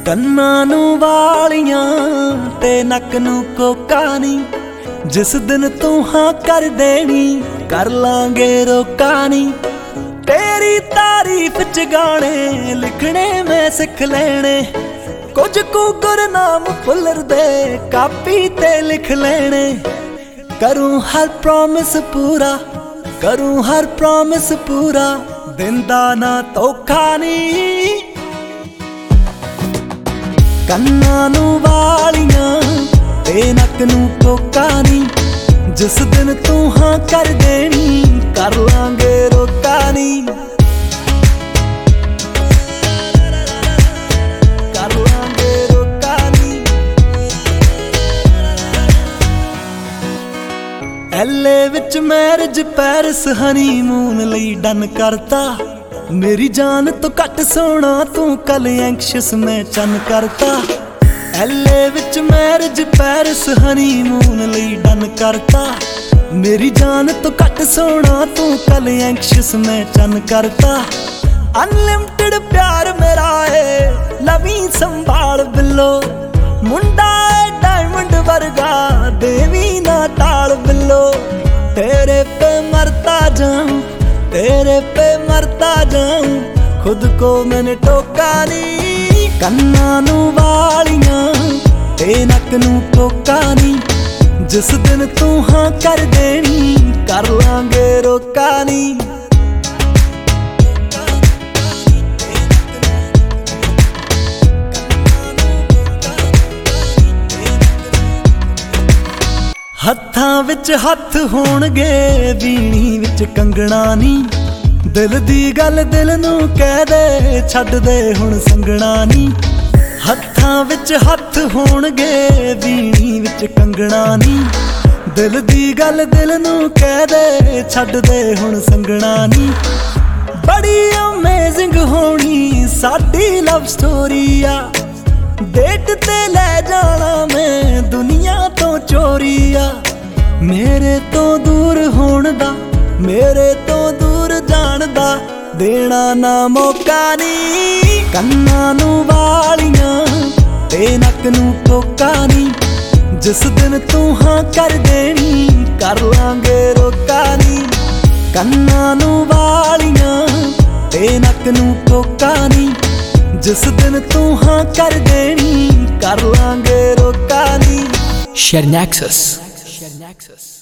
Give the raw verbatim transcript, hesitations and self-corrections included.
ਕੰਨਾਂ ਨੂੰ ਵਾਲੀਆਂ ਤੇ ਨੱਕ ਨੂੰ ਕੋਕਾ ਨੀ, ਜਿਸ ਦਿਨ ਤੂੰ ਹਾਂ ਕਰ ਦੇਣੀ ਕਰ ਲਾਂਗੇ ਰੋਕਾ ਨੀ। ਤੇਰੀ ਤਾਰੀਫ ਚ ਗਾਣੇ ਲਿਖਣੇ ਮੈਂ ਸਿੱਖ ਲੈਣੇ, ਕੁਝ ਕੁ ਗੁਰਨਾਮ ਭੁੱਲਰ ਦੇ ਕਾਪੀ ਤੇ ਲਿਖ ਲੈਣੇ। ਕਰੂੰ ਹਰ ਪ੍ਰੋਮਿਸ ਪੂਰਾ, ਕਰੂੰ ਹਰ ਪ੍ਰੋਮਿਸ ਪੂਰਾ, ਦਿੰਦਾ ਨਾ ਧੋਖਾ ਨੀ। ਕੰਨਾਂ ਨੂੰ ਵਾਲੀਆਂ ਤੇ ਨੱਕ ਨੂੰ ਕੋਕਾ ਨੀ, ਜਿਸ ਦਿਨ ਤੂੰ ਹਾਂ ਕਰ ਦੇਣੀ ਕਰ ਲਾਂਗੇ ਰੋਕਾ ਨੀ। ਕਰ ਲਾਂਗੇ ਰੋਕਾ ਨੀ। ਐਲੇ ਵਿੱਚ ਮੈਰਿਜ ਪੈਰਿਸ ਹਨੀਮੂਨ ਲਈ ਡਨ ਕਰਤਾ, ਮੇਰੀ ਜਾਨ ਤੋਂ ਘੱਟ ਸੋਹਣਾ ਤੂੰ ਕੱਲ ਐਂਕਸ਼ੀਅਸ ਮੈਂ ਚੰਨ ਕਰਤਾ। ਐਲੇ ਵਿੱਚ ਮੈਰਿਜ ਪੈਰਿਸ ਹਨੀਮੂਨ ਲਈ ਡਨ ਕਰਤਾ, ਮੇਰੀ ਜਾਨ ਤੋਂ ਘੱਟ ਸੋਹਣਾ ਤੂੰ ਕੱਲ ਐਂਕਸ਼ੀਅਸ ਮੈਂ ਚੰਨ ਕਰਤਾ। ਅਨਲਿਮਟਿਡ ਪਿਆਰ ਮੇਰਾ ਏ ਲਵੀ ਸੰਭਾਲ ਬਿੱਲੋ, ਮੁੰਡਾ ਏ ਡਾਇਮੰਡ ਵਰਗਾ ਦੇਵੀ ਨਾ ਟਾਲ ਬਿੱਲੋ। ਤੇਰੇ ਪੇ ਮਰਤਾ ਜਾਊਂ, तेरे पे मरता जाऊं, खुद को मैंने टोका नी। कन्ना नू वालियां ते नक नू कोका नी, जिस दिन तू हाँ कर देनी कर लांगे रोका नी। हत्थां विच हत्थ होणगे ਵੀਣੀ विच कंगना नी, दिल दी गल दिल नू कह दे छड्ड दे हुण संगना नी। हत्थां विच हत्थ होणगे ਵੀਣੀ विच कंगना नी, दिल दी गल दिल नू कह दे छड्ड दे हुण संगना नी। बड़ी अमेजिंग होनी साडी लव स्टोरी आ, डेट ते ले जाना मैं दुनिया तो चोरी आ। मेरे तो दूर होण दा मेरे तो दूर जाण दा देना ना मौका नी। कन्ना नू वालियां ते नक नू कोका नी, जिस दिन तू हाँ कर देनी कर लांगे रोका नी। कन्ना नू वालियां ते नक नू कोका नी, जिस दिन तू हाँ कर देनी कर लांगे रोका नी। Share Nexus. Share Nexus.